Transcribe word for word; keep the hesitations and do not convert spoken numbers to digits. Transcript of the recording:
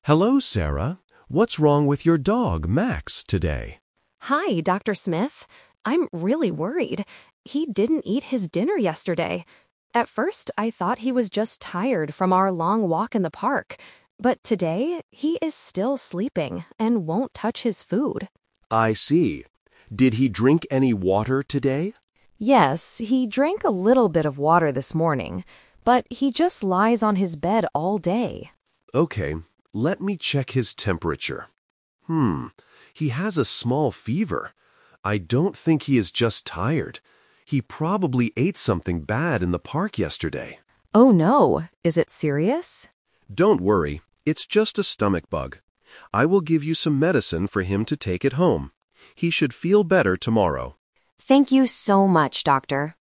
Hello, Sarah. What's wrong with your dog, Max, today? Hi, Doctor Smith. I'm really worried. He didn't eat his dinner yesterday. At first, I thought he was just tired from our long walk in the park. But today, he is still sleeping and won't touch his food. I see. Did he drink any water today? Yes, he drank a little bit of water this morning, but he just lies on his bed all day. Okay, let me check his temperature. Hmm, he has a small fever. I don't think he is just tired. He probably ate something bad in the park yesterday. Oh no, is it serious? Don't worry, it's just a stomach bug. I will give you some medicine for him to take at home. He should feel better tomorrow. Thank you so much, Doctor.